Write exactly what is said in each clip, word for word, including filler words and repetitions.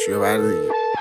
گوشیو بردی.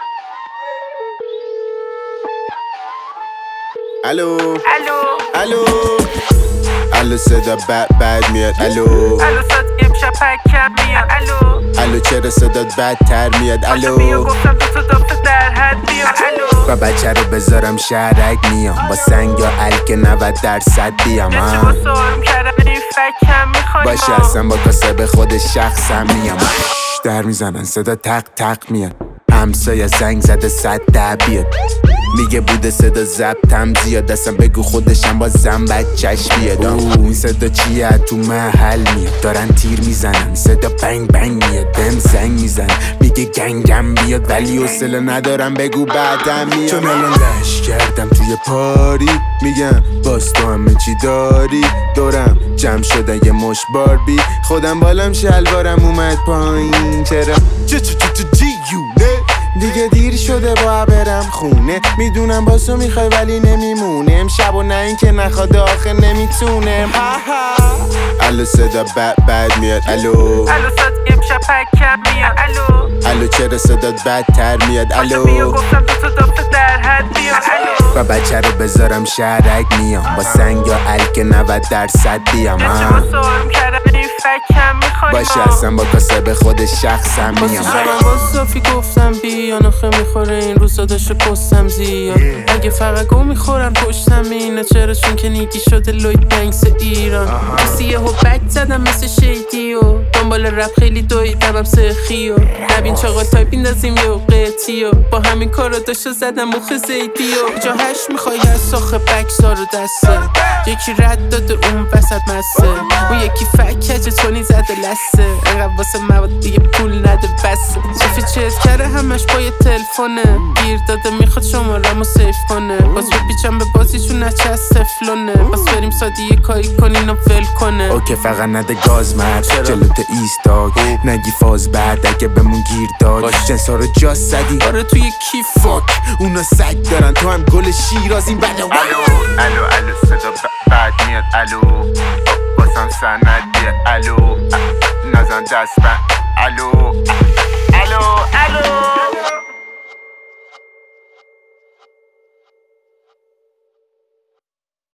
الو الو الو الو صدا بد بد میاد. الو الو صد امشب پکم میاد. الو الو چرا صدات بدتر میاد. الو بیا گفتم دو تا دافته در حد بیا. الو و بچه رو بذارم شهرک میام با سنگ یا الک نود درصد بیام. چه با سارم کردم این فکم میخوای باشه اصلا با کاسه خود شخصم میام. در میزنن صدا تق تق میاد. همسایه زنگ زده صد ده بیاد. میگه بوده صدا ضبطم زیاد. اصلا بگو خودشم با زن بچهش بیاد. اون صدا چیه تو محل میاد. دارن تیر میزنن صدا بنگ بنگ میاد. بهم زنگ میزن میگه گنگم بیاد ولی حوصله ندارم بگو بعدم میاد. چون الان لش کردم توی پاری میگم باز تو همه چی داری. دورم جمع شدن یه مش باربی. خودم بالم شلوارم اومد پایین. چرا چه چه چه چه جیونه دیگه دیر شده با برم خونه. میدونم باسو میخوای ولی نمیمونه. امشب و نه این که نخواد آخه نمیتونم. الو صدا بد بد میاد. الو الو صد امشب پکم میاد. الو الو چرا صدات بدتر میاد. الو بیا گفتم دو تا دافته در حد بیا. الو و بچه رو بذارم شهرک میام با سنگ یا الک نود درصد بیام. چه با سارم کردم این فکم میخوای باشه اصلا با کاسه به خود شخصم میام. من با صافی گفتم بیا نخه میخوره این روزا داشته پستم زیاد. اگه فقط گو میخورن پشتم اینه. چرا چون که نیکی شده لوید بنکس ایران. کسیه ها بک زدم مثل شیدی و دنبال رپ خیلی دویدم هم سخی و نبین چاقا تایپ بیندازیم یه قیتی و با همین کارا داشته زدم مخ زیدی و جا هش میخوای از ساخه بکسارو دسته. یکی رد داده اون وسط مسته. اون یکی فکجه تونی زده لسه. انقدر واسه مواد دیگه پول نده بسه. صافی چیز کرده همش با یه تلفونه. گیر داده میخواد شمارمو سیف کنه. باز بپیچم به بازیشون نچه از تفلونه. باز بریم سادی یه کاری کنین و فل کنه. اوکی فقط نده گاز مرد جلوت ایستاد. نگی فاز بعد اگه بمون گیر داد. جنسا رو جا زدی آره توی کیف فاک. اونا سگ دارن تو هم گل شیراز این بله. الو الو الو صدا بعد میاد. الو باسم سندیه. الو نزن دست بند